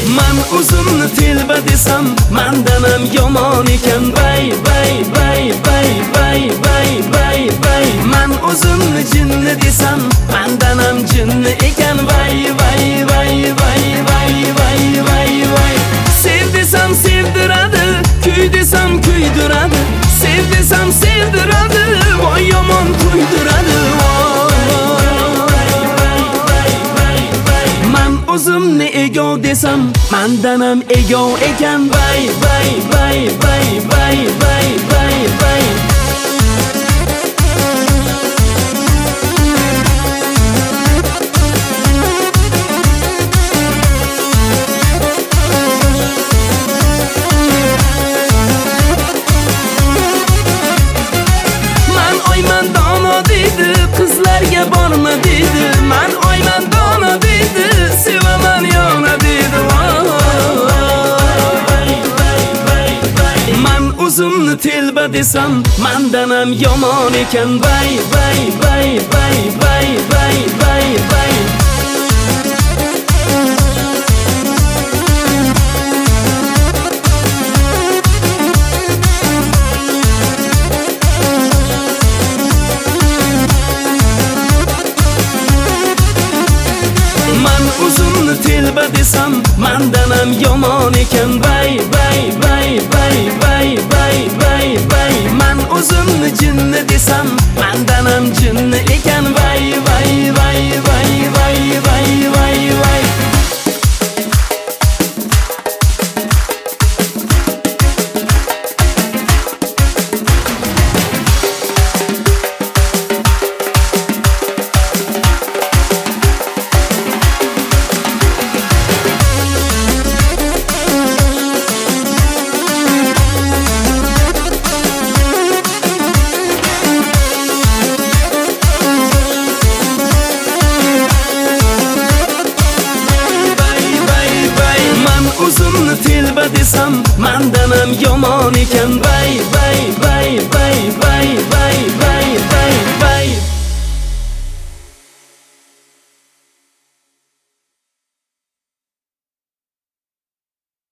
Man uzunni telba desam mandanam yomon ekan vay vay vay vay vay vay vay vay. Man uzunni jinni desam mandanam jinni ekan vay vay vay vay vay vay vay vay. Sev desam sevdiradi, kuy desam kuydiradi. Sev desam sevdiradi, voy yomon to'ydiradi. O'zimni egov desam mandanam egov ekan vay vay vay vay vay vay vay vay. Man oyman dono deydi, qizlarga borma deydi. Man oyman dono deydi, sevaman yana deydi. Man o'zimni telba desam mandanam yomon ekan vay vay vay vay vay vay vay vay. Uzunni telba desam mandanam yomon ekan vay vay vay vay vay vay vay vay. Man uzunni jinni desam mandanam jinni ekan vay vay vay vay vay vay vay vay. Uzunni telba desam mandanam yomon ekan